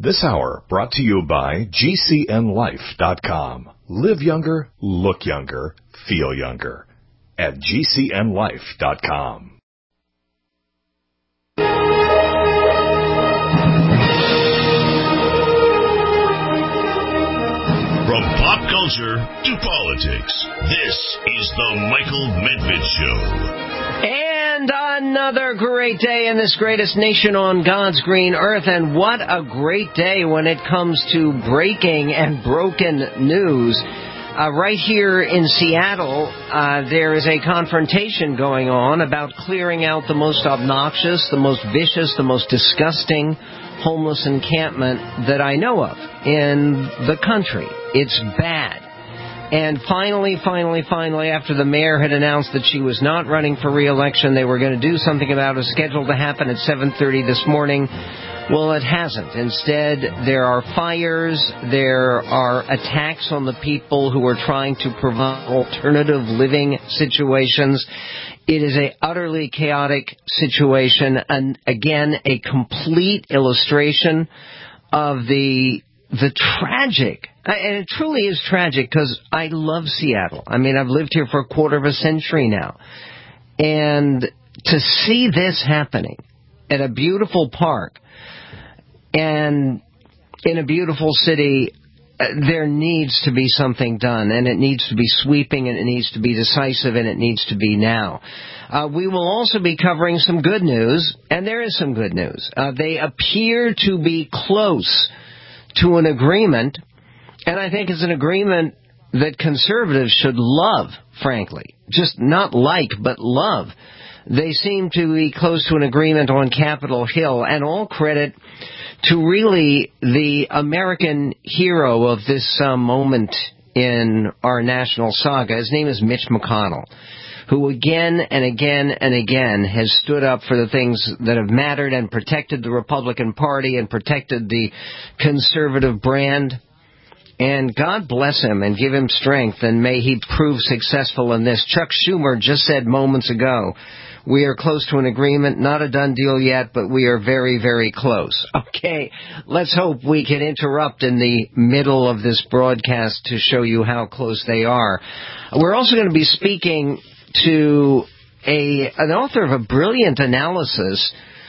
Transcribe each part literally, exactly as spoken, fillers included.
This hour brought to you by G C N life dot com. Live younger, look younger, feel younger at G C N life dot com. From pop culture to politics, this is the Michael Medved Show. And another great day in this greatest nation on God's green earth. And what a great day when it comes to breaking and broken news. Uh, right here in Seattle, uh, there is a confrontation going on about clearing out the most obnoxious, the most vicious, the most disgusting homeless encampment that I know of in the country. It's bad. And finally, finally, finally, after the mayor had announced that she was not running for re-election, they were going to do something about it, scheduled to happen at seven thirty this morning. Well, it hasn't. Instead, there are fires, there are attacks on the people who are trying to provide alternative living situations. It is a utterly chaotic situation, and again, a complete illustration of the the tragic, and it truly is tragic because I love Seattle. I mean, I've lived here for a quarter of a century now. And to see this happening at a beautiful park and in a beautiful city, there needs to be something done, and it needs to be sweeping, and it needs to be decisive, and it needs to be now. Uh, we will also be covering some good news, and there is some good news. Uh, they appear to be close to an agreement, and I think it's an agreement that conservatives should love, frankly. Just not like, but love. They seem to be close to an agreement on Capitol Hill, and all credit to really the American hero of this uh, moment in our national saga. His name is Mitch McConnell, who again and again and again has stood up for the things that have mattered and protected the Republican Party and protected the conservative brand. And God bless him and give him strength, and may he prove successful in this. Chuck Schumer just said moments ago, we are close to an agreement, not a done deal yet, but we are very, very close. Okay, let's hope we can interrupt in the middle of this broadcast to show you how close they are. We're also going to be speaking to a an author of a brilliant analysis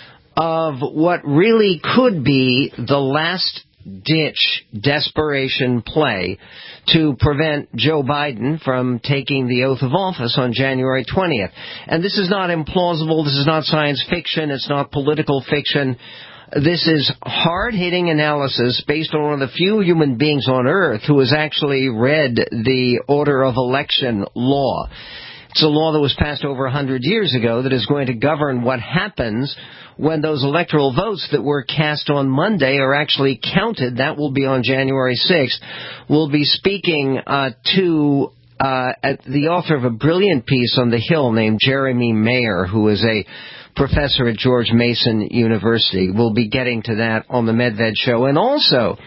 of what really could be the last-ditch desperation play to prevent Joe Biden from taking the oath of office on January twentieth. And this is not implausible. This is not science fiction. It's not political fiction. This is hard-hitting analysis based on one of the few human beings on earth who has actually read the Order of Election law. It's a law that was passed over one hundred years ago that is going to govern what happens when those electoral votes that were cast on Monday are actually counted. That will be on January sixth. We'll be speaking uh, to uh, at the author of a brilliant piece on the Hill named Jeremy Mayer, who is a professor at George Mason University. We'll be getting to that on the Medved Show. And also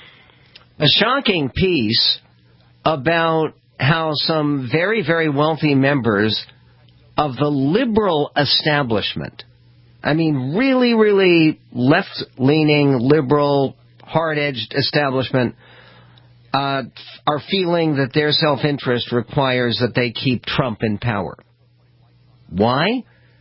a shocking piece about how some very, very wealthy members of the liberal establishment, I mean really, really left-leaning, liberal, hard-edged establishment, uh, are feeling that their self-interest requires that they keep Trump in power. Why?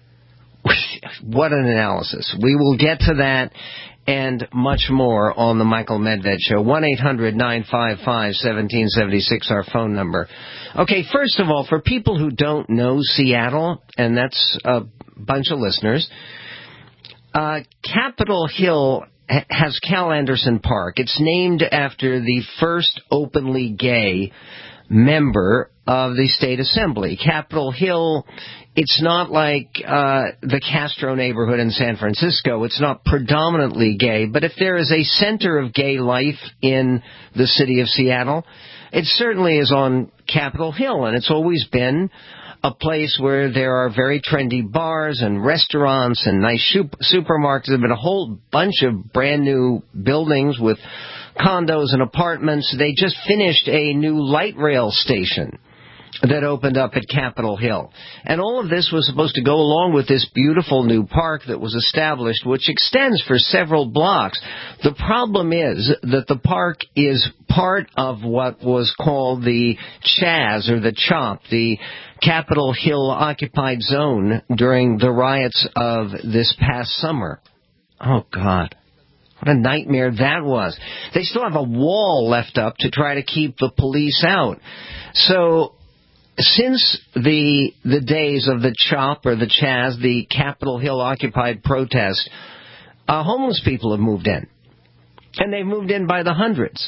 What an analysis. We will get to that and much more on the Michael Medved Show. one eight hundred nine five five one seven seven six, our phone number. Okay, first of all, for people who don't know Seattle, and that's a bunch of listeners, uh, Capitol Hill ha- has Cal Anderson Park. It's named after the first openly gay member of the state assembly. Capitol Hill, it's not like uh, the Castro neighborhood in San Francisco. It's not predominantly gay, but if there is a center of gay life in the city of Seattle, it certainly is on Capitol Hill, and it's always been a place where there are very trendy bars and restaurants and nice supermarkets. There have been a whole bunch of brand new buildings with condos and apartments. They just finished a new light rail station that opened up at Capitol Hill. And all of this was supposed to go along with this beautiful new park that was established, which extends for several blocks. The problem is that the park is part of what was called the Chaz, or the CHOP, the Capitol Hill Occupied Zone, during the riots of this past summer. Oh, God. What a nightmare that was. They still have a wall left up to try to keep the police out. So, since the the days of the CHOP, or the Chaz, the Capitol Hill Occupied protest, uh, homeless people have moved in. And they've moved in by the hundreds.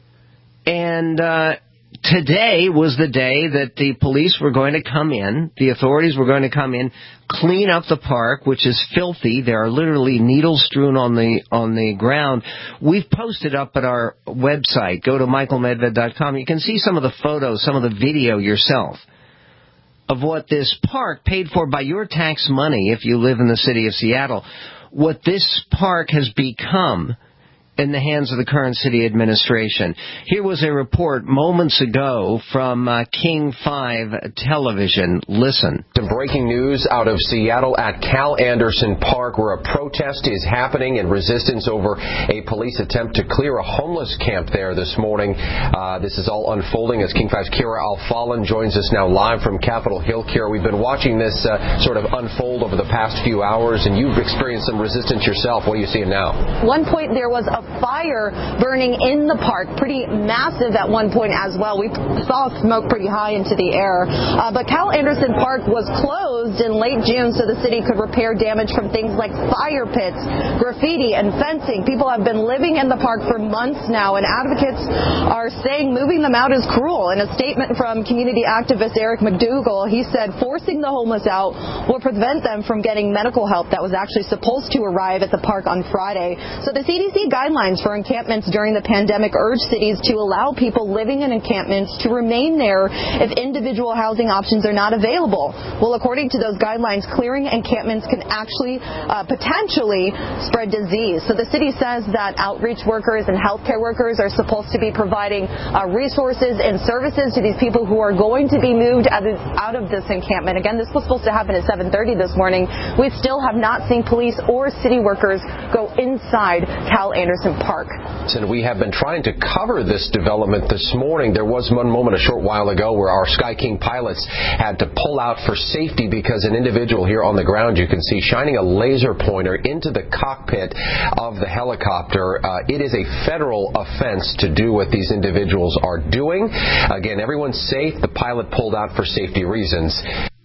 And uh, today was the day that the police were going to come in, the authorities were going to come in, clean up the park, which is filthy. There are literally needles strewn on the on the ground. We've posted up at our website. Go to michael medved dot com. You can see some of the photos, some of the video yourself of what this park, paid for by your tax money if you live in the city of Seattle, what this park has become in the hands of the current city administration. Here was a report moments ago from uh, King five Television. Listen. Some breaking news out of Seattle at Cal Anderson Park, where a protest is happening in resistance over a police attempt to clear a homeless camp there this morning. Uh, this is all unfolding as King five's Kira Alfalin joins us now live from Capitol Hill. Kira, we've been watching this uh, sort of unfold over the past few hours, and you've experienced some resistance yourself. What are you seeing now? One point there was a fire burning in the park, pretty massive at one point as well. We saw smoke pretty high into the air. Uh, but Cal Anderson Park was closed in late June so the city could repair damage from things like fire pits, graffiti, and fencing. People have been living in the park for months now, and advocates are saying moving them out is cruel. In a statement from community activist Eric McDougall, he said forcing the homeless out will prevent them from getting medical help that was actually supposed to arrive at the park on Friday. So the C D C guidelines for encampments during the pandemic urge cities to allow people living in encampments to remain there if individual housing options are not available. Well, according to those guidelines, clearing encampments can actually uh, potentially spread disease. So the city says that outreach workers and healthcare workers are supposed to be providing uh, resources and services to these people who are going to be moved out of, out of this encampment. Again, this was supposed to happen at seven thirty this morning. We still have not seen police or city workers go inside Cal Anderson Park. And we have been trying to cover this development this morning. There was one moment a short while ago where our Sky King pilots had to pull out for safety because an individual here on the ground, you can see, shining a laser pointer into the cockpit of the helicopter. Uh, it is a federal offense to do what these individuals are doing. Again, everyone's safe. The pilot pulled out for safety reasons.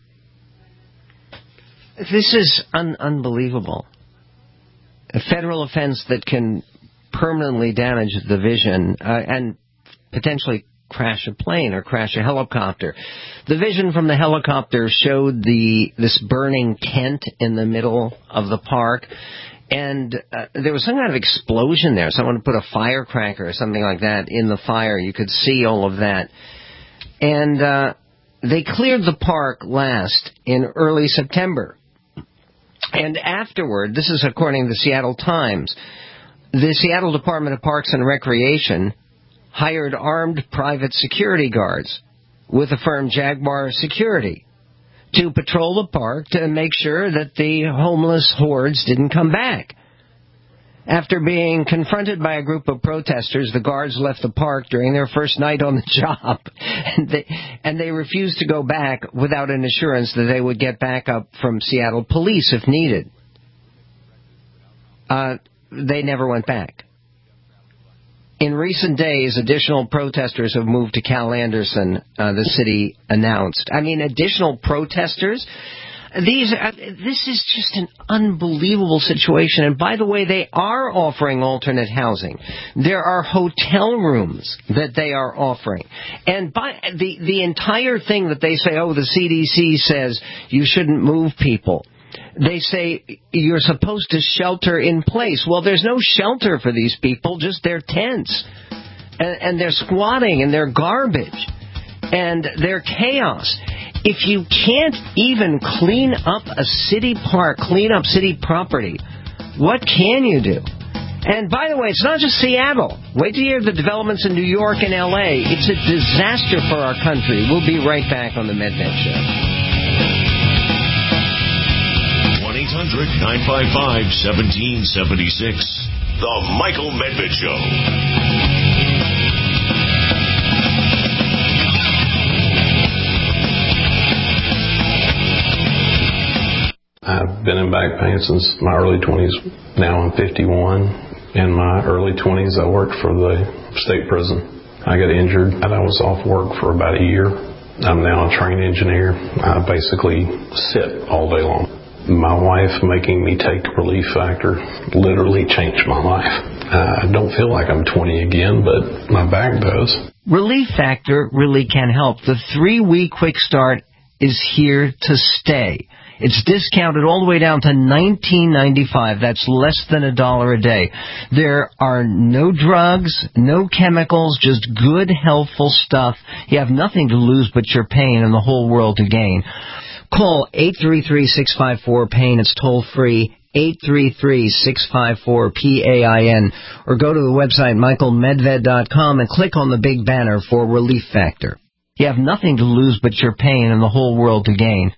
This is un- unbelievable. A federal offense that can permanently damage the vision uh, and potentially crash a plane or crash a helicopter. The vision from the helicopter showed the this burning tent in the middle of the park, and uh, there was some kind of explosion there. Someone put a firecracker or something like that in the fire. You could see all of that. And uh, they cleared the park last in early September. And afterward, this is according to the Seattle Times, the Seattle Department of Parks and Recreation hired armed private security guards with the firm Jaguar Security to patrol the park to make sure that the homeless hordes didn't come back. After being confronted by a group of protesters, the guards left the park during their first night on the job, and they, and they refused to go back without an assurance that they would get backup from Seattle police if needed. Uh, they never went back. In recent days, additional protesters have moved to Cal Anderson, uh, the city announced. I mean, additional protesters? These, uh, this is just an unbelievable situation. And by the way, they are offering alternate housing. There are hotel rooms that they are offering. And by the, the entire thing that they say, oh, the C D C says you shouldn't move people. They say you're supposed to shelter in place. Well, there's no shelter for these people, just their tents. And, and they're squatting and they're garbage. And they're chaos. If you can't even clean up a city park, clean up city property, what can you do? And by the way, it's not just Seattle. Wait to hear the developments in New York and L A. It's a disaster for our country. We'll be right back on the MedVed Show. one eight hundred nine five five one seven seven six. The Michael Medved Show. I've been in back pain since my early twenties. Now I'm fifty-one. In my early twenties, I worked for the state prison. I got injured and I was off work for about a year. I'm now a trained engineer. I basically sit all day long. My wife making me take Relief Factor literally changed my life. I don't feel like I'm twenty again, but my back does. Relief Factor really can help. The three-week quick start is here to stay. It's discounted all the way down to nineteen ninety-five. That's less than a dollar a day. There are no drugs, no chemicals, just good, helpful stuff. You have nothing to lose but your pain and the whole world to gain. Call eight three three, six five four, PAIN. It's toll free. eight three three, six five four, P A I N. Or go to the website michael medved dot com and click on the big banner for Relief Factor. You have nothing to lose but your pain and the whole world to gain.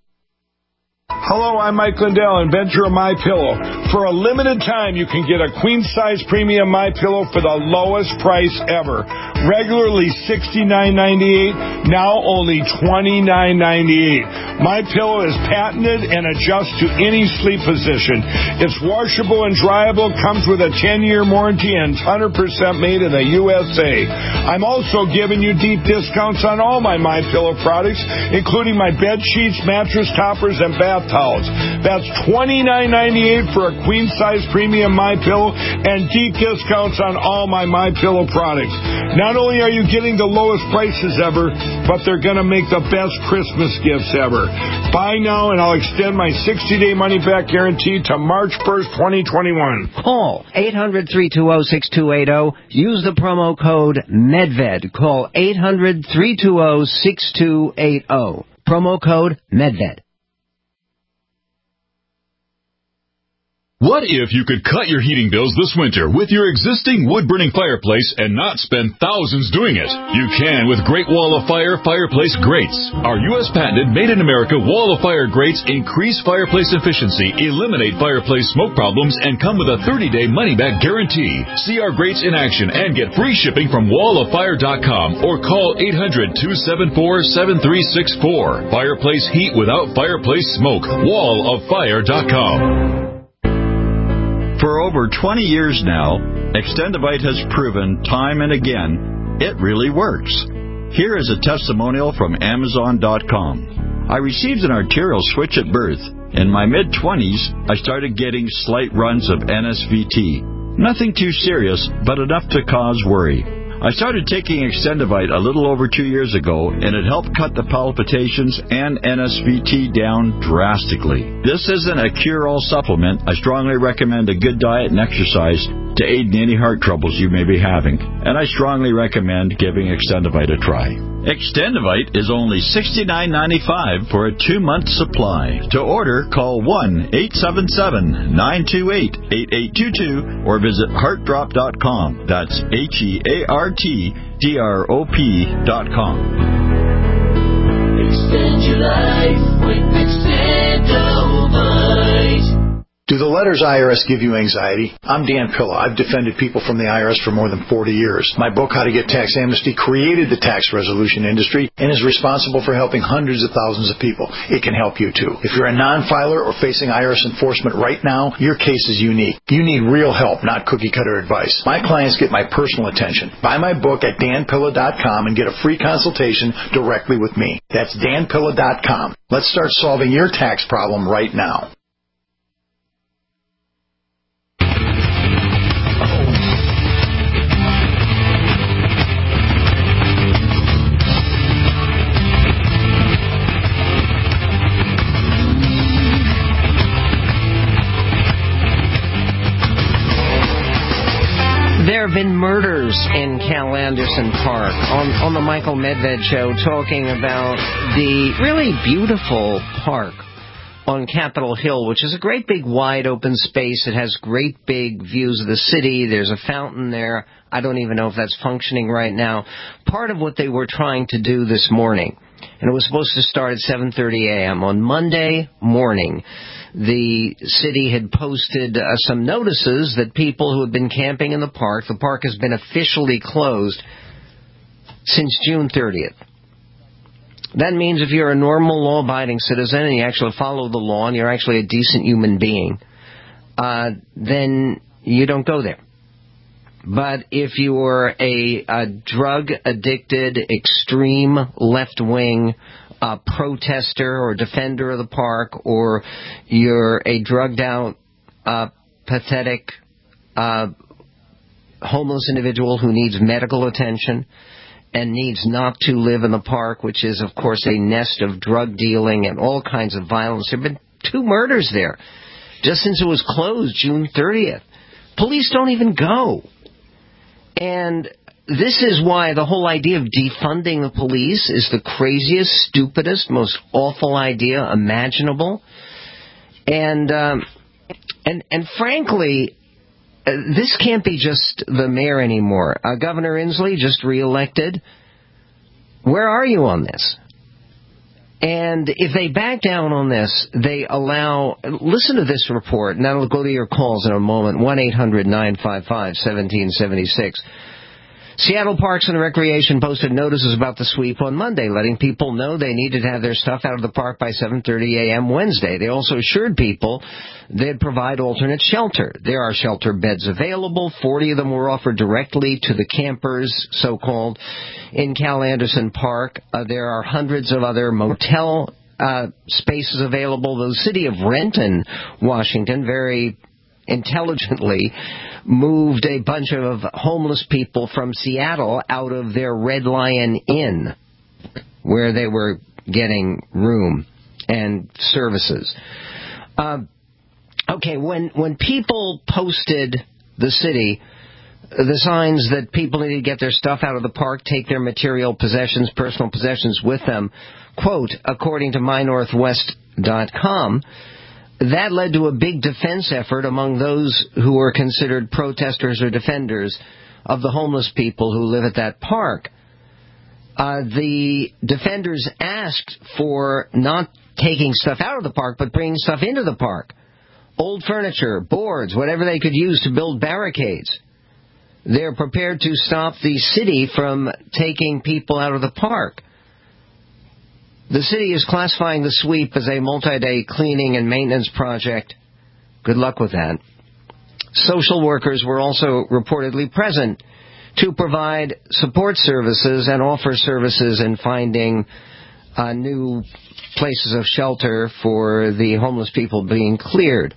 Hello, I'm Mike Lindell, inventor of MyPillow. For a limited time, you can get a queen-size premium MyPillow for the lowest price ever. Regularly sixty-nine ninety-eight, now only twenty-nine ninety-eight. MyPillow is patented and adjusts to any sleep position. It's washable and dryable, comes with a ten-year warranty, and one hundred percent made in the U S A. I'm also giving you deep discounts on all my MyPillow products, including my bed sheets, mattress toppers, and bath towels. That's twenty-nine ninety-eight for a queen-size premium MyPillow and deep discounts on all my MyPillow products. Not only are you getting the lowest prices ever, but they're going to make the best Christmas gifts ever. Buy now and I'll extend my sixty-day money-back guarantee to March first, twenty twenty-one. Call eight hundred, three two zero, six two eight zero. Use the promo code MEDVED. Call eight hundred, three two zero, six two eight zero. Promo code MEDVED. What if you could cut your heating bills this winter with your existing wood-burning fireplace and not spend thousands doing it? You can with Great Wall of Fire fireplace grates. Our U S patented made-in-America Wall of Fire grates increase fireplace efficiency, eliminate fireplace smoke problems, and come with a thirty-day money-back guarantee. See our grates in action and get free shipping from wall of fire dot com or call eight hundred, two seven four, seven three six four. Fireplace heat without fireplace smoke. wall of fire dot com. For over twenty years now, Extendivite has proven time and again it really works. Here is a testimonial from Amazon dot com. I received an arterial switch at birth. In my mid-twenties, I started getting slight runs of N S V T. Nothing too serious, but enough to cause worry. I started taking Extendivite a little over two years ago, and it helped cut the palpitations and N S V T down drastically. This isn't a cure-all supplement. I strongly recommend a good diet and exercise to aid in any heart troubles you may be having, and I strongly recommend giving Extendivite a try. Extendivite is only sixty-nine ninety-five for a two-month supply. To order, call one eight seven seven, nine two eight, eight eight two two or visit heart drop dot com. That's H E A R T D R O P dot com. Extend your life with Extendivite. Do the letters I R S give you anxiety? I'm Dan Pilla. I've defended people from the I R S for more than forty years. My book, How to Get Tax Amnesty, created the tax resolution industry and is responsible for helping hundreds of thousands of people. It can help you, too. If you're a non-filer or facing I R S enforcement right now, your case is unique. You need real help, not cookie-cutter advice. My clients get my personal attention. Buy my book at dan pilla dot com and get a free consultation directly with me. That's dan pilla dot com. Let's start solving your tax problem right now. There have been murders in Cal Anderson Park. On, on the Michael Medved Show, talking about the really beautiful park on Capitol Hill, which is a great big wide open space. It has great big views of the city. There's a fountain there. I don't even know if that's functioning right now. Part of what they were trying to do this morning, and it was supposed to start at seven thirty a.m. on Monday morning, the city had posted uh, some notices that people who had been camping in the park, the park has been officially closed since June thirtieth. That means if you're a normal law-abiding citizen and you actually follow the law and you're actually a decent human being, uh, then you don't go there. But if you're a, a drug-addicted, extreme left-wing uh, protester or defender of the park, or you're a drugged-out, uh, pathetic, uh, homeless individual who needs medical attention and needs not to live in the park, which is, of course, a nest of drug dealing and all kinds of violence. There have been two murders there just since it was closed June thirtieth. Police don't even go. And this is why the whole idea of defunding the police is the craziest, stupidest, most awful idea imaginable. And um, and and frankly, uh, this can't be just the mayor anymore. Uh, Governor Inslee, just reelected. Where are you on this? And if they back down on this, they allow... Listen to this report, and that'll go to your calls in a moment. one eight hundred nine five five one seven seven six. Seattle Parks and Recreation posted notices about the sweep on Monday, letting people know they needed to have their stuff out of the park by seven thirty a.m. Wednesday. They also assured people they'd provide alternate shelter. There are shelter beds available. forty of them were offered directly to the campers, so-called, in Cal Anderson Park. Uh, there are hundreds of other motel uh, spaces available. The city of Renton, Washington, very intelligently moved a bunch of homeless people from Seattle out of their Red Lion Inn, where they were getting room and services. Uh, okay, when when people posted the city, the signs that people need to get their stuff out of the park, take their material possessions, personal possessions with them, quote, according to my northwest dot com, that led to a big defense effort among those who were considered protesters or defenders of the homeless people who live at that park. Uh, the defenders asked for not taking stuff out of the park, but bringing stuff into the park. Old furniture, boards, whatever they could use to build barricades. They're prepared to stop the city from taking people out of the park. The city is classifying the sweep as a multi-day cleaning and maintenance project. Good luck with that. Social workers were also reportedly present to provide support services and offer services in finding uh, new places of shelter for the homeless people being cleared.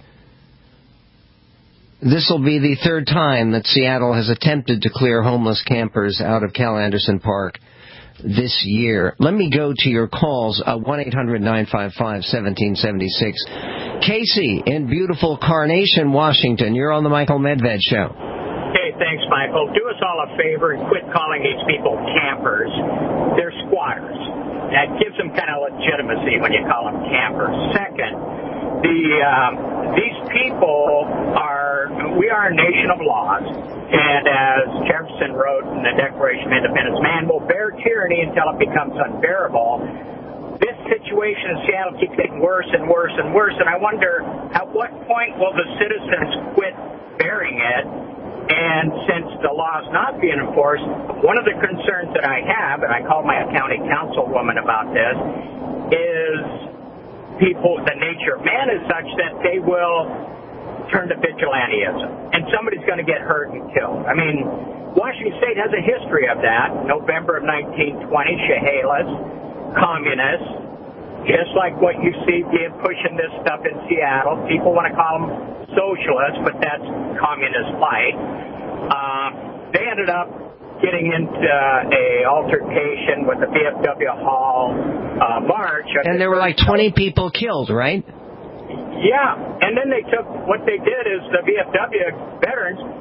This will be the third time that Seattle has attempted to clear homeless campers out of Cal Anderson Park this year. Let me go to your calls, uh, one eight hundred nine five five one seven seven six. Casey in beautiful Carnation, Washington. You're on the Michael Medved Show. Hey, thanks, Michael. Do us all a favor and quit calling these people campers. They're squatters. That gives them kind of legitimacy when you call them campers. Second, the um, these people are, we are a nation of laws, and as Jefferson wrote in the Declaration of Independence, man will bear tyranny until it becomes unbearable. This situation in Seattle keeps getting worse and worse and worse, and I wonder at what point will the citizens quit bearing it? And since the law is not being enforced, one of the concerns that I have, and I called my county councilwoman about this, is people, the nature of man is such that they will turn to vigilantism, and somebody's going to get hurt and killed. I mean, Washington State has a history of that. November of nineteen twenty, Chehalis, communists, just like what you see being pushing this stuff in Seattle. People want to call them socialists, but that's communist light. Uh, they ended up getting into uh, a altercation with the V F W Hall uh, march. And there were like twenty people killed, right? Yeah, and then they took, what they did is the V F W veterans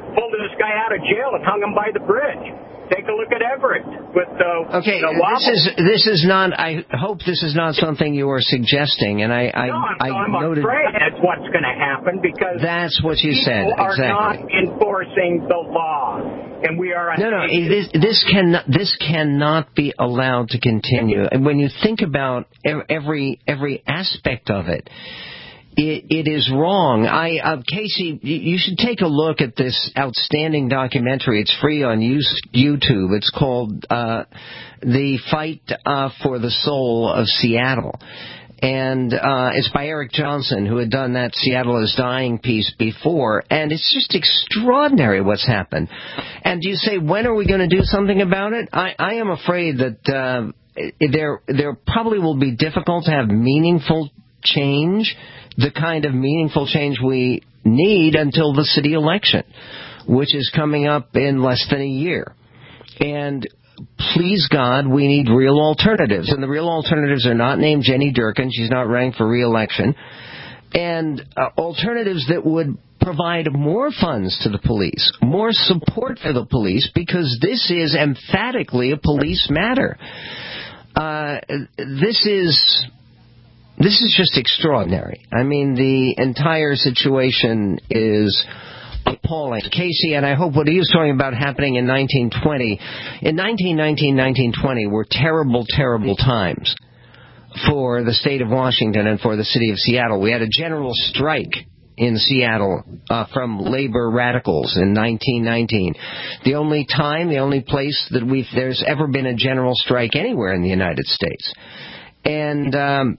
pulled this guy out of jail and hung him by the bridge. Take a look at Everett with the okay. The this is this is not. I hope this is not something you are suggesting, and I I, no, I'm, I I'm noted afraid that's what's going to happen because that's what you said people are exactly. not enforcing the law, and we are. No, no. This this cannot this cannot be allowed to continue. And when you think about every every aspect of it. It, it is wrong. I, uh, Casey, you should take a look at this outstanding documentary. It's free on YouTube. It's called uh, The Fight uh, for the Soul of Seattle. And uh, it's by Eric Johnson, who had done that Seattle is Dying piece before. And it's just extraordinary what's happened. And you say, when are we going to do something about it? I, I am afraid that uh, there there probably will be difficult to have meaningful change, the kind of meaningful change we need until the city election, which is coming up in less than a year. And please God, we need real alternatives. And the real alternatives are not named Jenny Durkin. She's not running for re-election. And uh, alternatives that would provide more funds to the police, more support for the police, because this is emphatically a police matter. Uh, this is... This is just extraordinary. I mean, the entire situation is appalling. Casey, and I hope what he was talking about happening in nineteen twenty, in nineteen nineteen, nineteen twenty were terrible, terrible times for the state of Washington and for the city of Seattle. We had a general strike in Seattle uh, from labor radicals in nineteen nineteen. The only time, the only place that we've there's ever been a general strike anywhere in the United States. And um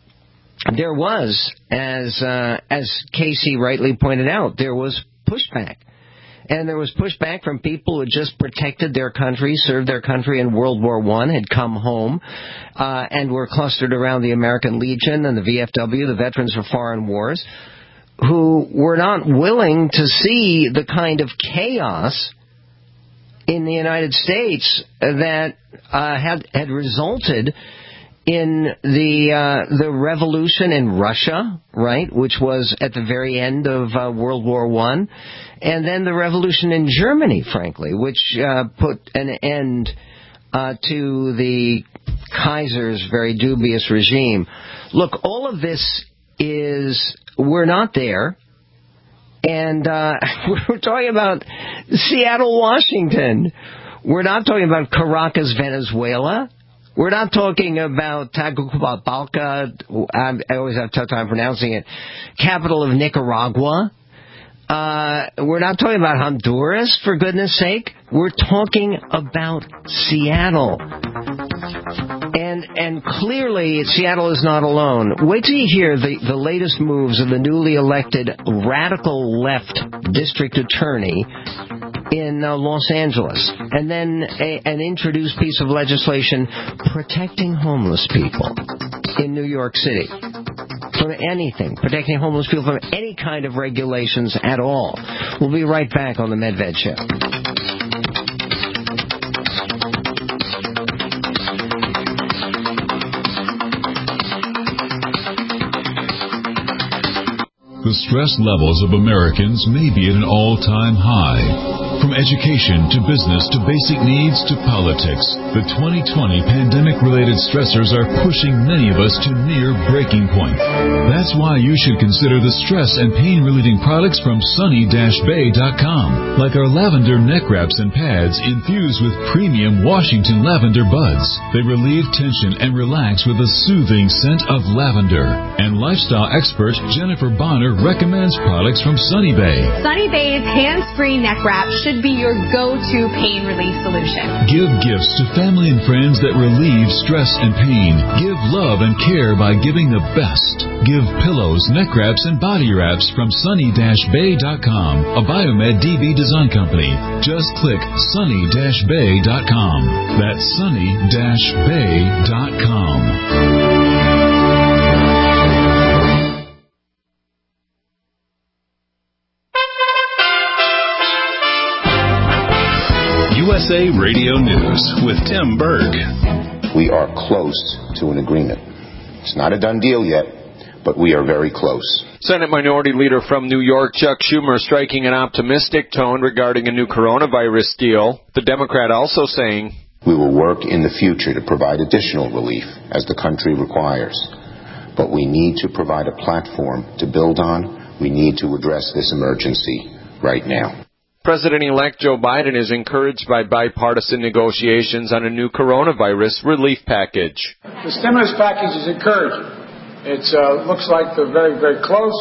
There was, as uh, as Casey rightly pointed out, there was pushback. And there was pushback from people who had just protected their country, served their country in World War One, had come home, uh, and were clustered around the American Legion and the V F W, the Veterans for Foreign Wars, who were not willing to see the kind of chaos in the United States that uh, had had resulted in the uh, the revolution in Russia, right, which was at the very end of uh, World War One, and then the revolution in Germany, frankly, which uh, put an end uh, to the Kaiser's very dubious regime. Look, all of this is, we're not there, and uh, we're talking about Seattle, Washington. We're not talking about Caracas, Venezuela. We're not talking about Tegucigalpa, I always have a tough time pronouncing it, capital of Nicaragua. Uh, we're not talking about Honduras, for goodness sake. We're talking about Seattle. And and clearly, Seattle is not alone. Wait till you hear the, the latest moves of the newly elected radical left district attorney in uh, Los Angeles, and then a, an introduced piece of legislation protecting homeless people in New York City from anything, protecting homeless people from any kind of regulations at all. We'll be right back on the Medved Show. The stress levels of Americans may be at an all-time high. From education to business to basic needs to politics, the twenty twenty pandemic-related stressors are pushing many of us to near breaking point. That's why you should consider the stress and pain-relieving products from sunny dash bay dot com, like our lavender neck wraps and pads infused with premium Washington lavender buds. They relieve tension and relax with a soothing scent of lavender. And lifestyle expert Jennifer Bonner recommends products from Sunny Bay. Sunny Bay's hands-free neck wrap should be your go-to pain relief solution. Give gifts to family and friends that relieve stress and pain. Give love and care by giving the best. Give pillows, neck wraps, and body wraps from sunny dash bay dot com, a Biomed D B design company. Just click sunny dash bay dot com. That's sunny dash bay dot com. U S A Radio News with Tim Berg. We are close to an agreement. It's not a done deal yet, but we are very close. Senate Minority Leader from New York, Chuck Schumer, striking an optimistic tone regarding a new coronavirus deal. The Democrat also saying, we will work in the future to provide additional relief as the country requires. But we need to provide a platform to build on. We need to address this emergency right now. President-elect Joe Biden is encouraged by bipartisan negotiations on a new coronavirus relief package. The stimulus package is encouraging. It uh, looks like they're very, very close,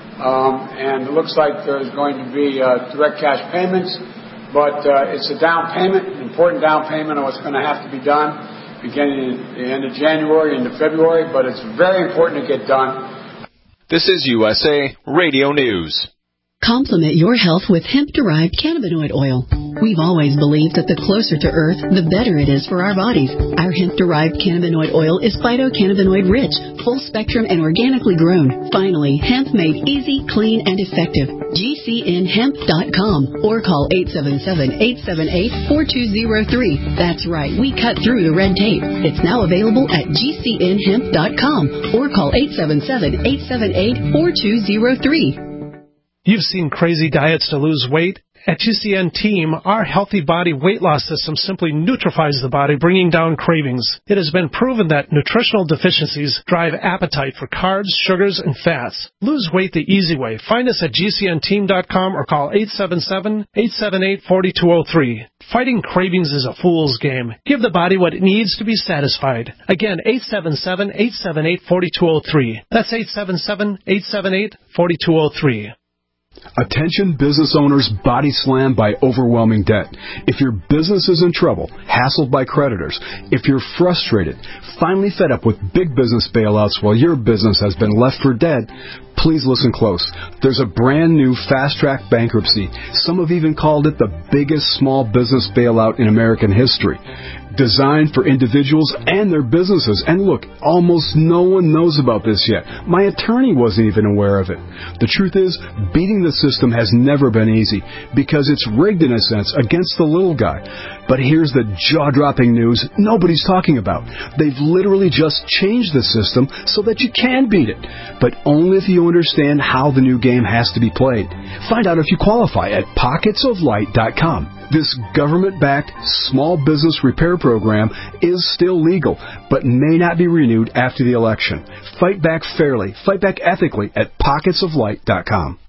um, and it looks like there's going to be uh, direct cash payments, but uh, it's a down payment, an important down payment on what's going to have to be done beginning at the end of January into February, but it's very important to get done. This is U S A Radio News. Complement your health with hemp-derived cannabinoid oil. We've always believed that the closer to Earth, the better it is for our bodies. Our hemp-derived cannabinoid oil is phytocannabinoid-rich, full-spectrum, and organically grown. Finally, hemp made easy, clean, and effective. G C N hemp dot com or call eight seven seven, eight seven eight, four two zero three. That's right, we cut through the red tape. It's now available at G C N hemp dot com or call eight seven seven, eight seven eight, four two zero three. You've seen crazy diets to lose weight. At G C N Team, our Healthy Body Weight Loss System simply neutralizes the body, bringing down cravings. It has been proven that nutritional deficiencies drive appetite for carbs, sugars, and fats. Lose weight the easy way. Find us at G C N team dot com or call eight seven seven, eight seven eight, four two zero three. Fighting cravings is a fool's game. Give the body what it needs to be satisfied. Again, eight seven seven, eight seven eight, four two zero three. That's eight seven seven, eight seven eight, four two zero three. Attention business owners body slammed by overwhelming debt. If your business is in trouble, hassled by creditors, if you're frustrated, finally fed up with big business bailouts while your business has been left for dead, please listen close. There's a brand new fast-track bankruptcy. Some have even called it the biggest small business bailout in American history. Designed for individuals and their businesses. And look, almost no one knows about this yet. My attorney wasn't even aware of it. The truth is, beating the system has never been easy because it's rigged in a sense against the little guy. But here's the jaw-dropping news nobody's talking about. They've literally just changed the system so that you can beat it, but only if you understand how the new game has to be played. Find out if you qualify at pockets of light dot com. This government-backed small business repair program is still legal, but may not be renewed after the election. Fight back fairly, fight back ethically at pockets of light dot com.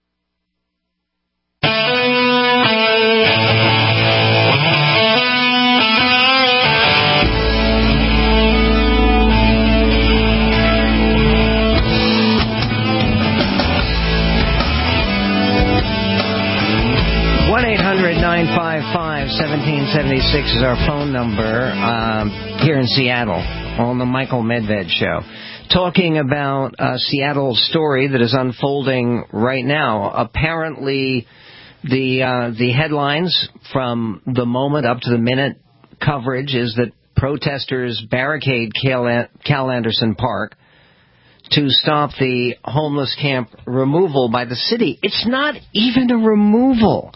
one eight hundred, nine five five, one seven seven six is our phone number um, here in Seattle on the Michael Medved Show. Talking about a Seattle story that is unfolding right now. Apparently, the uh, the headlines from the moment up to the minute coverage is that protesters barricade Cal, Cal Anderson Park to stop the homeless camp removal by the city. It's not even a removal.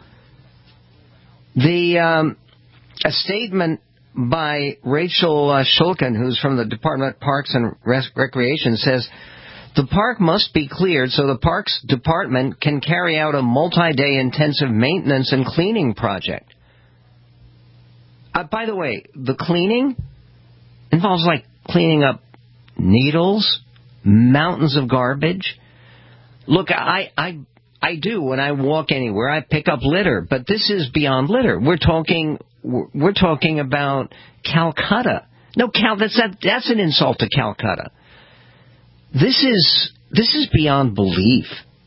The um, a statement by Rachel uh, Shulkin, who's from the Department of Parks and Res- Recreation, says the park must be cleared so the Parks Department can carry out a multi-day intensive maintenance and cleaning project. Uh, by the way, the cleaning involves like cleaning up needles, mountains of garbage. Look, I, I I do when I walk anywhere. I pick up litter, but this is beyond litter. We're talking we're talking about Calcutta. No, Cal. That's that, that's an insult to Calcutta. This is this is beyond belief.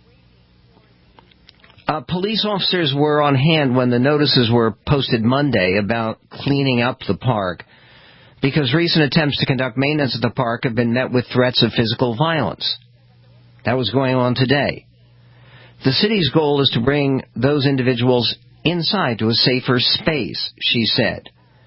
Uh, police officers were on hand when the notices were posted Monday about cleaning up the park, because recent attempts to conduct maintenance at the park have been met with threats of physical violence. That was going on today. The city's goal is to bring those individuals inside to a safer space, she said.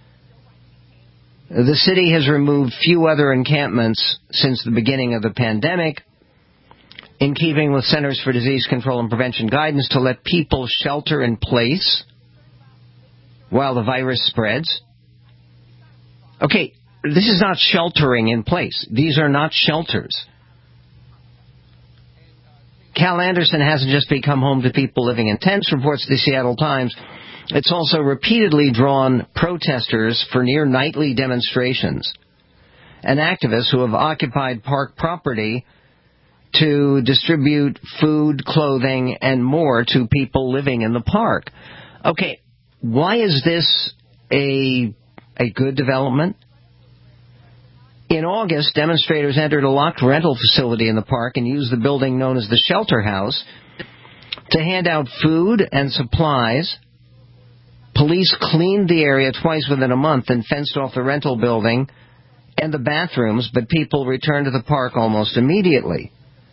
The city has removed few other encampments since the beginning of the pandemic, in keeping with Centers for Disease Control and Prevention guidance to let people shelter in place while the virus spreads. Okay, this is not sheltering in place. These are not shelters. Cal Anderson hasn't just become home to people living in tents, reports the Seattle Times. It's also repeatedly drawn protesters for near nightly demonstrations and activists who have occupied park property to distribute food, clothing, and more to people living in the park. Okay, why is this a a good development? In August, demonstrators entered a locked rental facility in the park and used the building known as the Shelter House to hand out food and supplies. Police cleaned the area twice within a month and fenced off the rental building and the bathrooms, but people returned to the park almost immediately.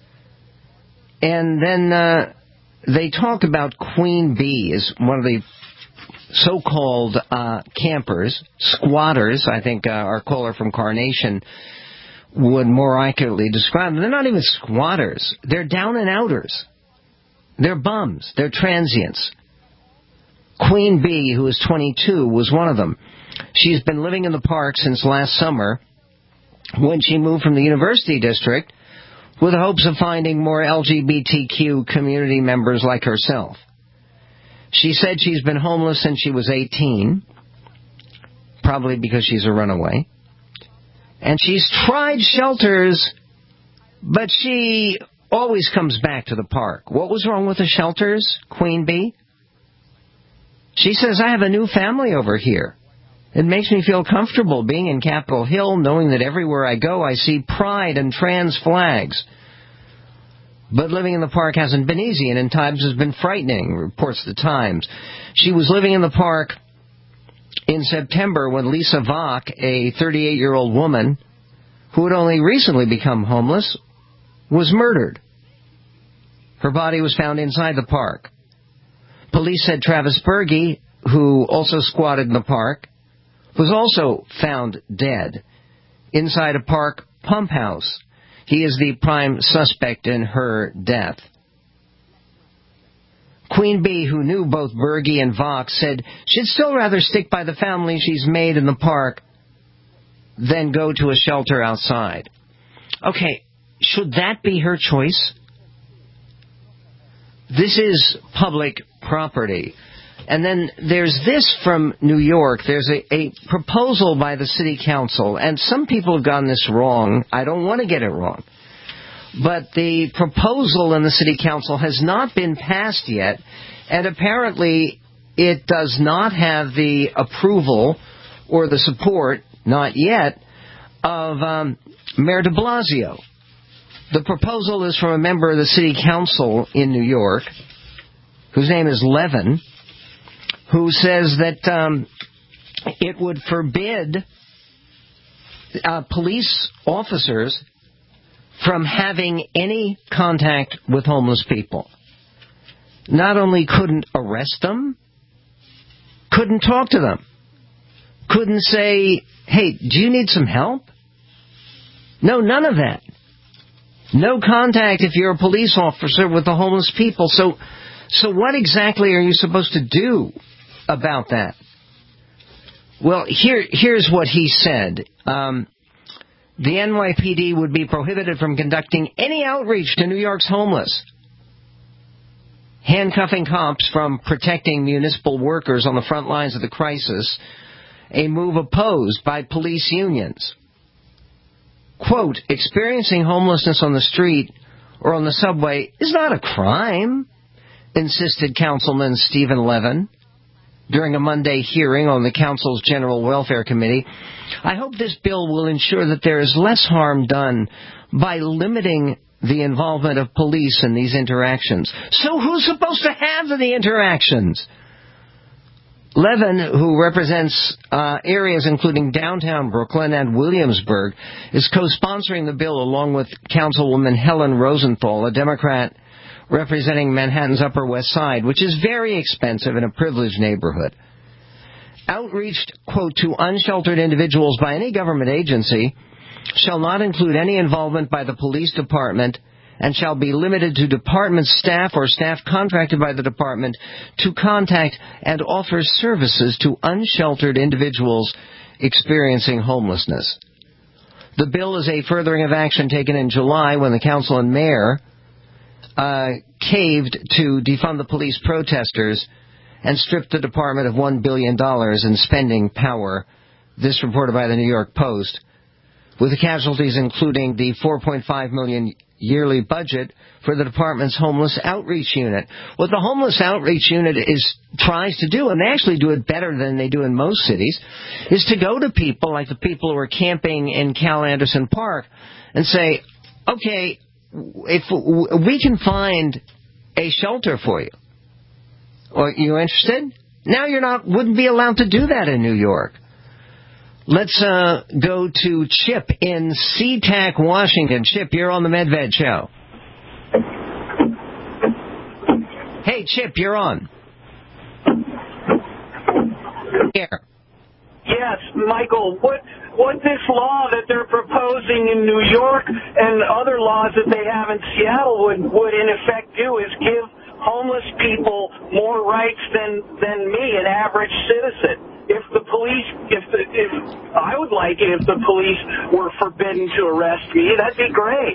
And then uh, they talk about Queen Bee as one of the so-called uh, campers, squatters, I think uh, our caller from Carnation would more accurately describe them. They're not even squatters. They're down and outers. They're bums. They're transients. Queen Bee, who is twenty-two, was one of them. She's been living in the park since last summer when she moved from the University District with hopes of finding more L G B T Q community members like herself. She said she's been homeless since she was eighteen, probably because she's a runaway. And she's tried shelters, but she always comes back to the park. What was wrong with the shelters, Queen Bee? She says, I have a new family over here. It makes me feel comfortable being in Capitol Hill, knowing that everywhere I go I see pride and trans flags. But living in the park hasn't been easy, and in times has been frightening, reports the Times. She was living in the park in September when Lisa Vach, a thirty-eight-year-old woman who had only recently become homeless, was murdered. Her body was found inside the park. Police said Travis Berge, who also squatted in the park, was also found dead inside a park pump house. He is the prime suspect in her death. Queen Bee, who knew both Berge and Vach, said she'd still rather stick by the family she's made in the park than go to a shelter outside. Okay, should that be her choice? This is public property. And then there's this from New York. There's a, a proposal by the city council, and some people have gotten this wrong. I don't want to get it wrong. But the proposal in the city council has not been passed yet, and apparently it does not have the approval or the support, not yet, of um, Mayor de Blasio. The proposal is from a member of the city council in New York, whose name is Levin, who says that um, it would forbid uh, police officers from having any contact with homeless people. Not only couldn't arrest them, couldn't talk to them, couldn't say, hey, do you need some help? No, none of that. No contact if you're a police officer with the homeless people. So, so what exactly are you supposed to do about that? Well, here, here's what he said. Um, the N Y P D would be prohibited from conducting any outreach to New York's homeless, handcuffing cops from protecting municipal workers on the front lines of the crisis, a move opposed by police unions. Quote, experiencing homelessness on the street or on the subway is not a crime, insisted Councilman Stephen Levin during a Monday hearing on the Council's General Welfare Committee. I hope this bill will ensure that there is less harm done by limiting the involvement of police in these interactions. So who's supposed to have the interactions? Levin, who represents uh, areas including downtown Brooklyn and Williamsburg, is co-sponsoring the bill along with Councilwoman Helen Rosenthal, a Democrat representing Manhattan's Upper West Side, which is very expensive in a privileged neighborhood. Outreach, quote, to unsheltered individuals by any government agency shall not include any involvement by the police department and shall be limited to department staff or staff contracted by the department to contact and offer services to unsheltered individuals experiencing homelessness. The bill is a furthering of action taken in July when the council and mayor uh, caved to defund the police protesters and stripped the department of one billion dollars in spending power. This reported by the New York Post, with the casualties including the four point five million dollars yearly budget for the department's homeless outreach unit. What the homeless outreach unit is tries to do, and they actually do it better than they do in most cities, is to go to people like the people who are camping in Cal Anderson Park and say, okay, if we can find a shelter for you, are you interested? Now you're not, wouldn't be allowed to do that in New York. Let's uh, go to Chip in SeaTac, Washington. Chip, you're on the Medved Show. Hey, Chip, you're on. Here. Yes, Michael, what what this law that they're proposing in New York and other laws that they have in Seattle would, would in effect do is give homeless people more rights than, than me, an average citizen. If the police, if the, if I would like it if the police were forbidden to arrest me, that'd be great.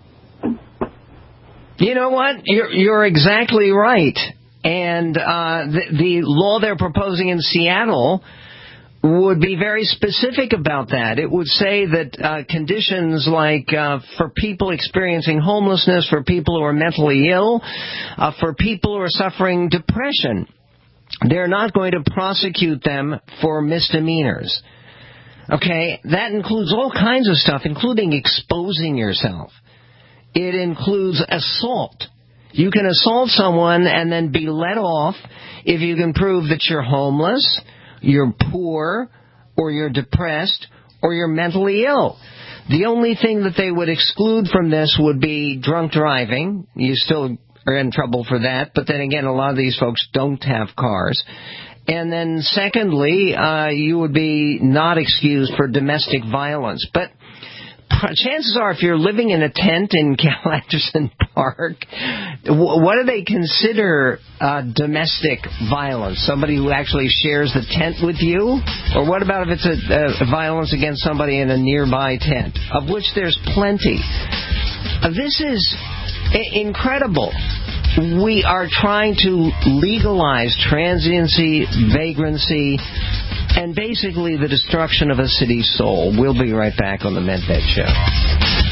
You know what? You're, you're exactly right. And uh, the, the law they're proposing in Seattle would be very specific about that. It would say that uh, conditions like uh, for people experiencing homelessness, for people who are mentally ill, uh, for people who are suffering depression, they're not going to prosecute them for misdemeanors. Okay? That includes all kinds of stuff, including exposing yourself. It includes assault. You can assault someone and then be let off if you can prove that you're homeless, you're poor, or you're depressed, or you're mentally ill. The only thing that they would exclude from this would be drunk driving. You still are in trouble for that, but then again, a lot of these folks don't have cars. And then secondly, uh, you would be not excused for domestic violence. But chances are, if you're living in a tent in Cal Anderson Park, what do they consider uh, domestic violence? Somebody who actually shares the tent with you? Or what about if it's a, a violence against somebody in a nearby tent, of which there's plenty? Uh, this is incredible. We are trying to legalize transiency, vagrancy, and basically the destruction of a city's soul. We'll be right back on the Medved Show.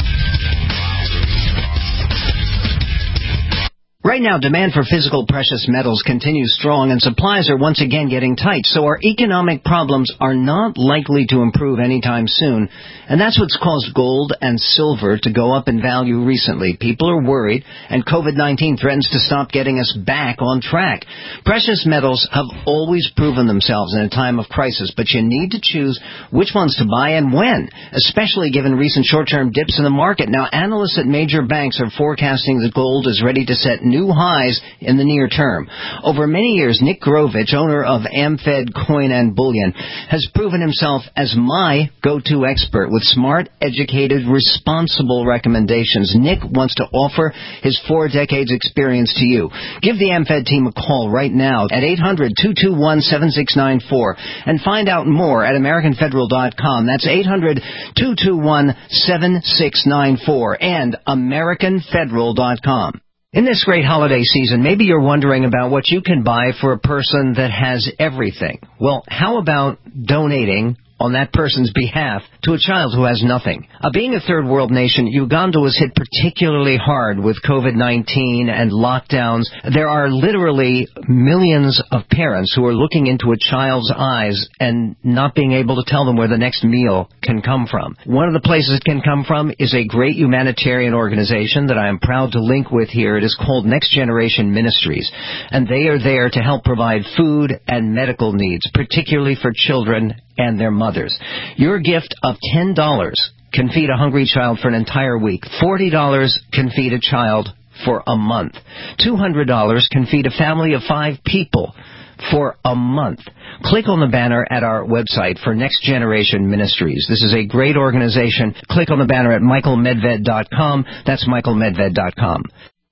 Right now, demand for physical precious metals continues strong and supplies are once again getting tight, so our economic problems are not likely to improve anytime soon, and that's what's caused gold and silver to go up in value recently. People are worried, and COVID nineteen threatens to stop getting us back on track. Precious metals have always proven themselves in a time of crisis, but you need to choose which ones to buy and when, especially given recent short-term dips in the market. Now, analysts at major banks are forecasting that gold is ready to set new highs in the near term. Over many years, Nick Grovich, owner of AmFed Coin and Bullion, has proven himself as my go-to expert with smart, educated, responsible recommendations. Nick wants to offer his four decades experience to you. Give the AmFed team a call right now at eight hundred, two two one, seven six nine four and find out more at American Federal dot com. That's eight hundred, two two one, seven six nine four and American Federal dot com. In this great holiday season, maybe you're wondering about what you can buy for a person that has everything. Well, how about donating on that person's behalf to a child who has nothing? Uh, being a third world nation, Uganda was hit particularly hard with COVID nineteen and lockdowns. There are literally millions of parents who are looking into a child's eyes and not being able to tell them where the next meal can come from. One of the places it can come from is a great humanitarian organization that I am proud to link with here. It is called Next Generation Ministries, and they are there to help provide food and medical needs, particularly for children and their mothers. Your gift of ten dollars can feed a hungry child for an entire week. forty dollars can feed a child for a month. two hundred dollars can feed a family of five people for a month. Click on the banner at our website for Next Generation Ministries. This is a great organization. Click on the banner at Michael Medved dot com. That's Michael Medved dot com.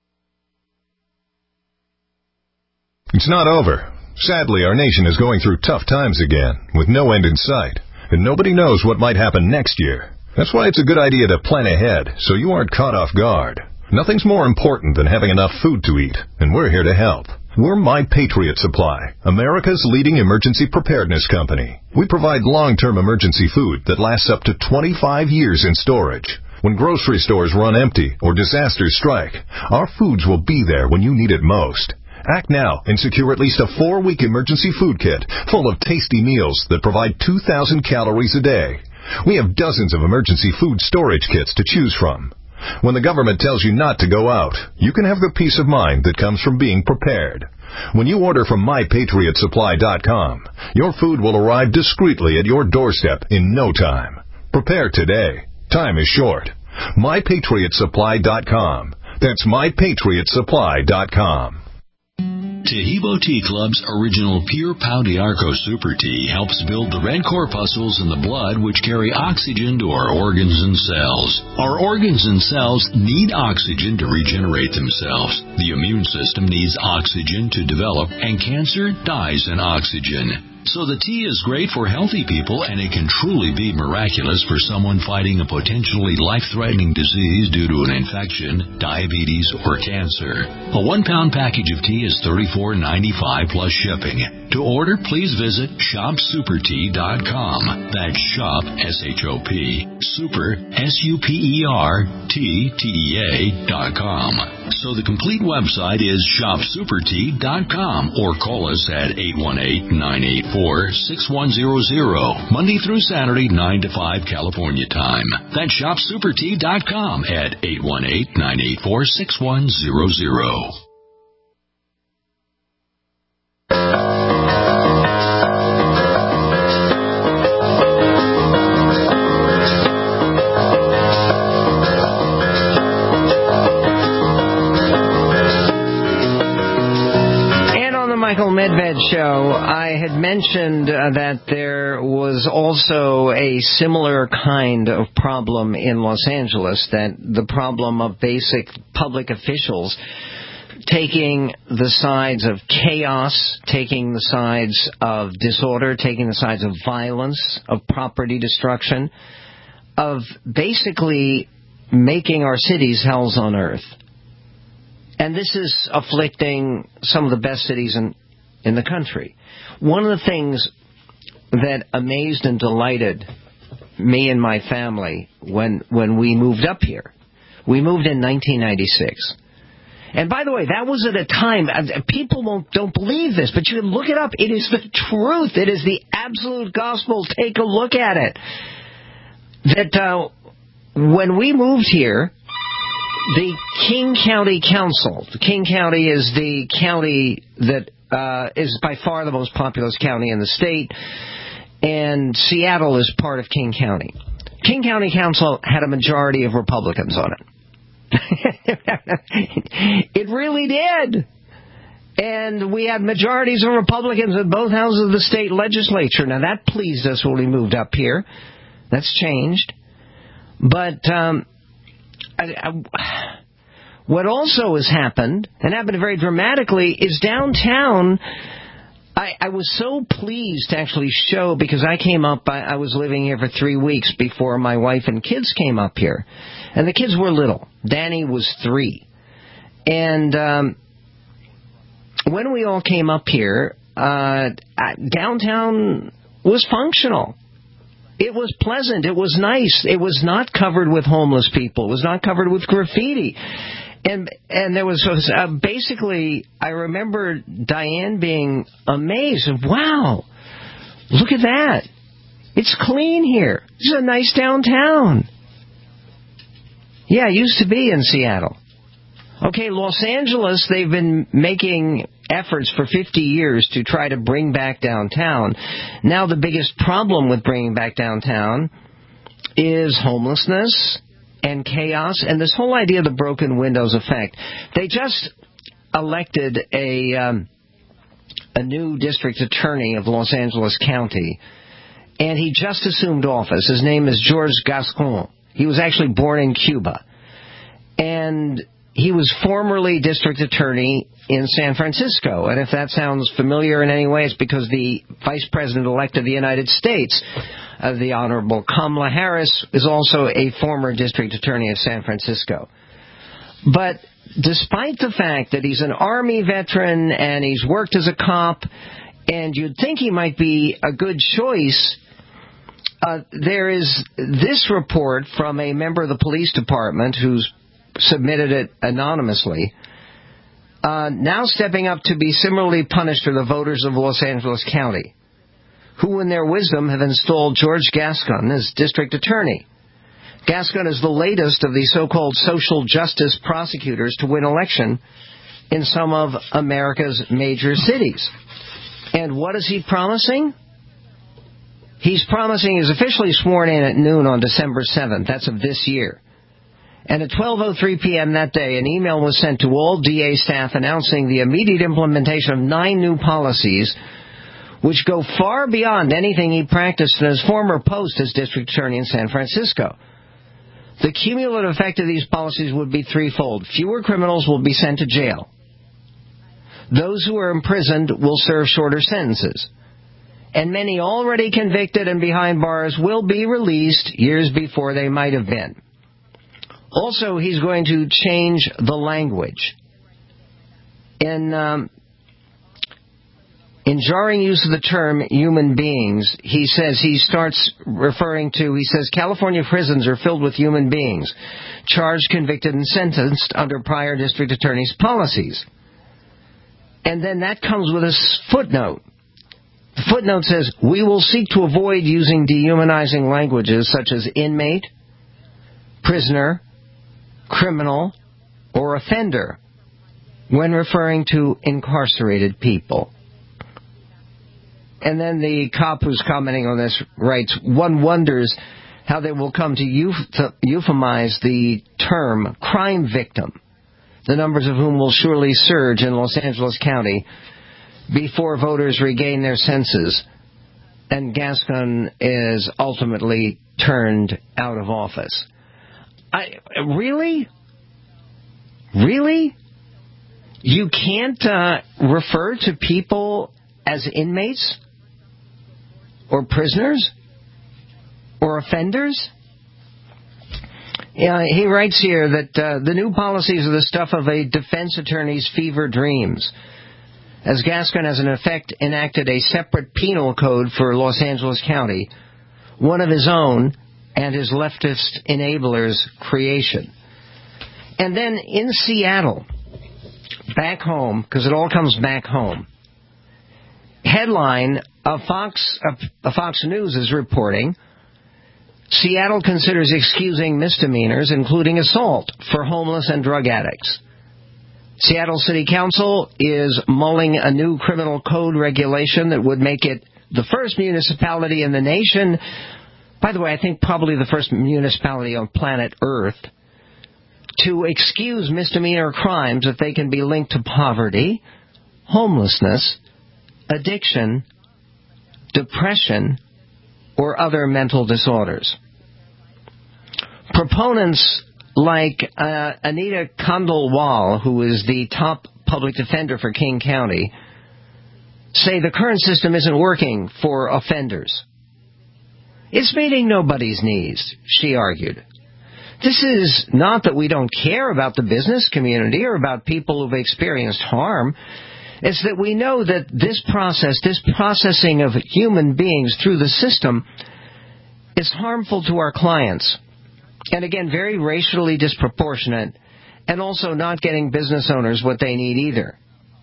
It's not over. Sadly, our nation is going through tough times again, with no end in sight, and nobody knows what might happen next year. That's why it's a good idea to plan ahead, so you aren't caught off guard. Nothing's more important than having enough food to eat, and we're here to help. We're My Patriot Supply, America's leading emergency preparedness company. We provide long-term emergency food that lasts up to twenty-five years in storage. When grocery stores run empty or disasters strike, our foods will be there when you need it most. Act now and secure at least a four-week emergency food kit full of tasty meals that provide two thousand calories a day. We have dozens of emergency food storage kits to choose from. When the government tells you not to go out, you can have the peace of mind that comes from being prepared. When you order from my patriot supply dot com, your food will arrive discreetly at your doorstep in no time. Prepare today. Time is short. my patriot supply dot com. That's my patriot supply dot com. Tahibo Tea Club's original Pure Pau d'Arco Super Tea helps build the red corpuscles in the blood which carry oxygen to our organs and cells. Our organs and cells need oxygen to regenerate themselves. The immune system needs oxygen to develop, and cancer dies in oxygen. So the tea is great for healthy people, and it can truly be miraculous for someone fighting a potentially life-threatening disease due to an infection, diabetes, or cancer. A one-pound package of tea is thirty-four ninety-five plus shipping. To order, please visit shop super tea dot com. That's shop, S H O P, super, S U P E R, T, T E A dot com. So the complete website is shop super tea dot com, or call us at eight one eight, nine eight four, six one zero zero, Monday through Saturday, nine to five California time. That's shop super tea dot com at eight one eight, nine eight four, six one zero zero. Michael Medved Show, I had mentioned uh, that there was also a similar kind of problem in Los Angeles, that the problem of basic public officials taking the sides of chaos, taking the sides of disorder, taking the sides of violence, of property destruction, of basically making our cities hells on earth. And this is afflicting some of the best cities in, in the country. One of the things that amazed and delighted me and my family when when we moved up here, we moved in nineteen ninety-six. And by the way, that was at a time, people won't, don't believe this, but you can look it up. It is the truth. It is the absolute gospel. Take a look at it. That uh, when we moved here, the King County Council, the King County is the county that uh, is by far the most populous county in the state, and Seattle is part of King County. King County Council had a majority of Republicans on it. It really did. And we had majorities of Republicans in both houses of the state legislature. Now, that pleased us when we moved up here. That's changed. But um, I, I, what also has happened, and happened very dramatically, is downtown. I, I was so pleased to actually show, because I came up, I, I was living here for three weeks before my wife and kids came up here. And the kids were little. Danny was three. And um, when we all came up here, uh, downtown was functional. It was pleasant. It was nice. It was not covered with homeless people. It was not covered with graffiti. And and there was uh, basically, I remember Diane being amazed. Wow, look at that. It's clean here. This is a nice downtown. Yeah, it used to be in Seattle. Okay, Los Angeles, they've been making efforts for fifty years to try to bring back downtown. Now the biggest problem with bringing back downtown is homelessness and chaos, and this whole idea of the broken windows effect. They just elected a um, a new district attorney of Los Angeles County, and he just assumed office. His name is George Gascon. He was actually born in Cuba, and he was formerly district attorney in San Francisco. And if that sounds familiar in any way, it's because the vice president-elect of the United States, uh, the Honorable Kamala Harris, is also a former district attorney of San Francisco. But despite the fact that he's an Army veteran and he's worked as a cop, and you'd think he might be a good choice, uh, there is this report from a member of the police department who's submitted it anonymously, uh, now stepping up to be similarly punished are the voters of Los Angeles County, who in their wisdom have installed George Gascon as district attorney. Gascon is the latest of the so-called social justice prosecutors to win election in some of America's major cities. And what is he promising? He's promising, he's officially sworn in at noon on December seventh, that's of this year. And at twelve oh three p.m. that day, an email was sent to all D A staff announcing the immediate implementation of nine new policies which go far beyond anything he practiced in his former post as district attorney in San Francisco. The cumulative effect of these policies would be threefold. Fewer criminals will be sent to jail. Those who are imprisoned will serve shorter sentences. And many already convicted and behind bars will be released years before they might have been. Also, he's going to change the language. In, um, in jarring use of the term human beings, he says he starts referring to, he says, California prisons are filled with human beings, charged, convicted, and sentenced under prior district attorney's policies. And then that comes with a footnote. The footnote says, we will seek to avoid using dehumanizing languages such as inmate, prisoner, criminal, or offender when referring to incarcerated people. And then the cop who's commenting on this writes, one wonders how they will come to euphemize the term crime victim, the numbers of whom will surely surge in Los Angeles County before voters regain their senses and Gascon is ultimately turned out of office. I, really? Really? You can't uh, refer to people as inmates or prisoners or offenders? Yeah, he writes here that uh, the new policies are the stuff of a defense attorney's fever dreams, as Gascon has in effect enacted a separate penal code for Los Angeles County, one of his own and his leftist enablers' creation. And then in Seattle, back home, because it all comes back home, headline, a Fox, a, a Fox News is reporting, Seattle considers excusing misdemeanors, including assault, for homeless and drug addicts. Seattle City Council is mulling a new criminal code regulation that would make it the first municipality in the nation, by the way, I think probably the first municipality on planet Earth, to excuse misdemeanor crimes if they can be linked to poverty, homelessness, addiction, depression, or other mental disorders. Proponents like uh, Anita Khandelwal, who is the top public defender for King County, say the current system isn't working for offenders. It's meeting nobody's needs, she argued. This is not that we don't care about the business community or about people who've experienced harm. It's that we know that this process, this processing of human beings through the system, is harmful to our clients. And again, very racially disproportionate, and also not getting business owners what they need either.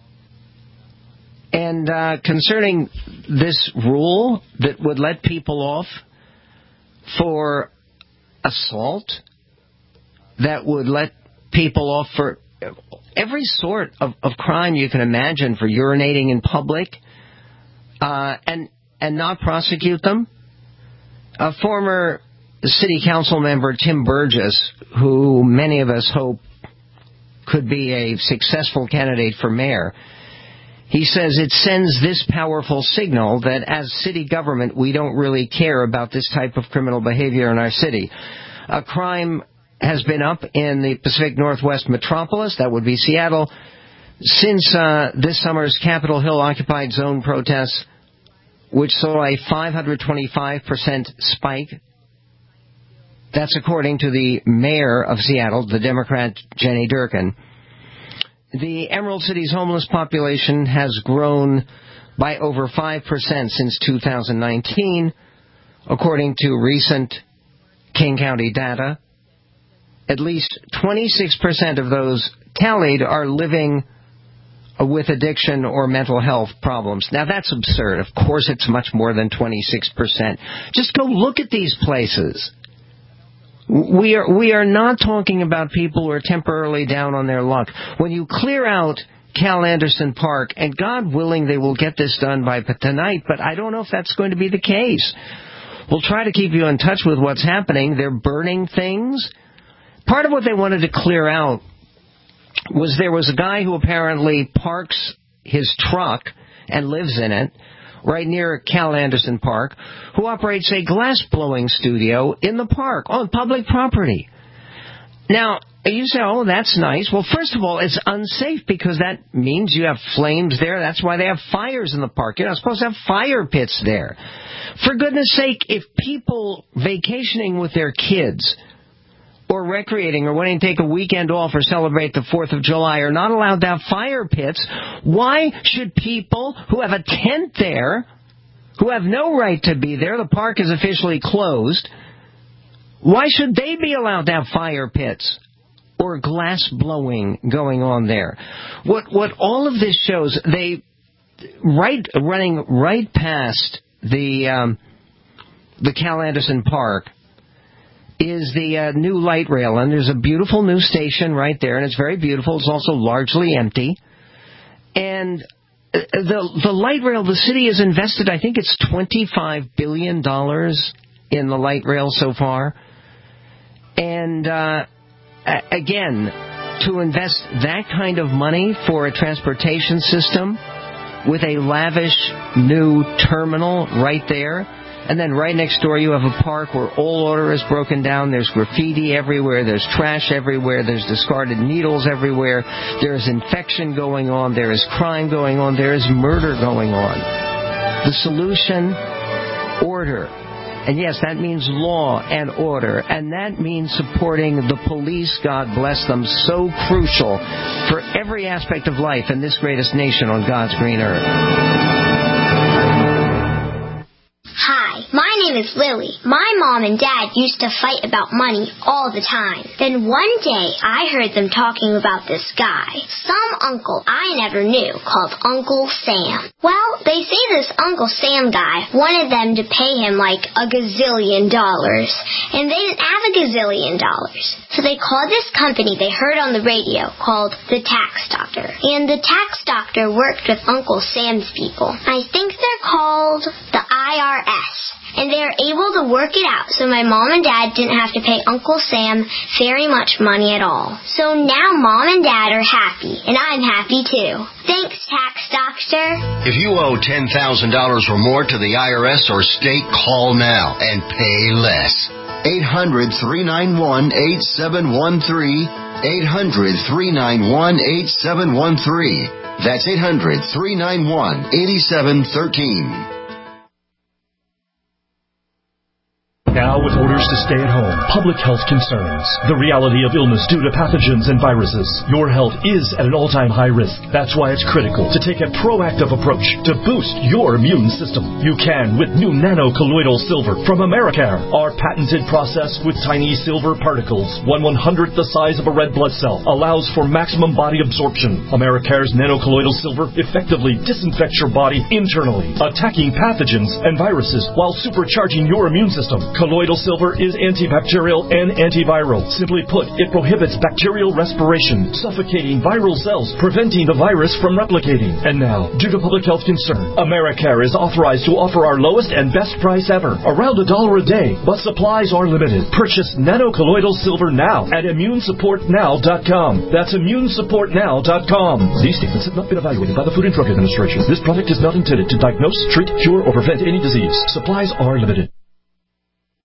And uh, concerning this rule that would let people off for assault, that would let people off for every sort of, of crime you can imagine, for urinating in public, uh, and and not prosecute them. A former city council member, Tim Burgess, who many of us hope could be a successful candidate for mayor, he says it sends this powerful signal that as city government, we don't really care about this type of criminal behavior in our city. A crime has been up in the Pacific Northwest metropolis, that would be Seattle, since uh, this summer's Capitol Hill occupied zone protests, which saw a five hundred twenty-five percent spike That's according to the mayor of Seattle, the Democrat Jenny Durkan. The Emerald City's homeless population has grown by over five percent since two thousand nineteen, according to recent King County data. At least twenty-six percent of those tallied are living with addiction or mental health problems. Now, that's absurd. Of course, it's much more than twenty-six percent. Just go look at these places. We are we are not talking about people who are temporarily down on their luck. When you clear out Cal Anderson Park, and God willing, they will get this done by tonight, but I don't know if that's going to be the case. We'll try to keep you in touch with what's happening. They're burning things. Part of what they wanted to clear out was there was a guy who apparently parks his truck and lives in it right near Cal Anderson Park, who operates a glass-blowing studio in the park on public property. Now, you say, oh, that's nice. Well, first of all, it's unsafe because that means you have flames there. That's why they have fires in the park. You're not supposed to have fire pits there. For goodness sake, if people vacationing with their kids or recreating or wanting to take a weekend off or celebrate the fourth of July are not allowed to have fire pits, why should people who have a tent there, who have no right to be there, the park is officially closed, why should they be allowed to have fire pits or glass blowing going on there? What what all of this shows, they right running right past the um, the Cal Anderson Park is the uh, new light rail, and there's a beautiful new station right there, and it's very beautiful. It's also largely empty. And the the light rail, the city has invested, I think it's twenty-five billion dollars in the light rail so far. And uh, again, to invest that kind of money for a transportation system with a lavish new terminal right there, and then right next door you have a park where all order is broken down. There's graffiti everywhere. There's trash everywhere. There's discarded needles everywhere. There's infection going on. There is crime going on. There is murder going on. The solution, order. And yes, that means law and order. And that means supporting the police, God bless them, so crucial for every aspect of life in this greatest nation on God's green earth. Hi, my name is Lily. My mom and dad used to fight about money all the time. Then one day, I heard them talking about this guy, some uncle I never knew, called Uncle Sam. Well, they say this Uncle Sam guy wanted them to pay him like a gazillion dollars, and they didn't have a gazillion dollars. So they called this company they heard on the radio called the Tax Doctor. And the Tax Doctor worked with Uncle Sam's people. I think they're called the I R S. And they are able to work it out so my mom and dad didn't have to pay Uncle Sam very much money at all. So now mom and dad are happy, and I'm happy too. Thanks, Tax Doctor. If you owe ten thousand dollars or more to the I R S or state, call now and pay less. eight hundred, three nine one, eight seven one three. eight hundred, three nine one, eight seven one three. That's eight hundred, three nine one, eight seven one three. Now with orders to stay at home, public health concerns, the reality of illness due to pathogens and viruses, your health is at an all-time high risk. That's why it's critical to take a proactive approach to boost your immune system. You can with new nano-colloidal silver from Americare. Our patented process with tiny silver particles, one one-hundredth the size of a red blood cell, allows for maximum body absorption. Americare's nano-colloidal silver effectively disinfects your body internally, attacking pathogens and viruses while supercharging your immune system. Colloidal silver is antibacterial and antiviral. Simply put, it prohibits bacterial respiration, suffocating viral cells, preventing the virus from replicating. And now, due to public health concern, Americare is authorized to offer our lowest and best price ever, around a dollar a day, but supplies are limited. Purchase nano-colloidal silver now at immune support now dot com. That's immune support now dot com. These statements have not been evaluated by the Food and Drug Administration. This product is not intended to diagnose, treat, cure, or prevent any disease. Supplies are limited.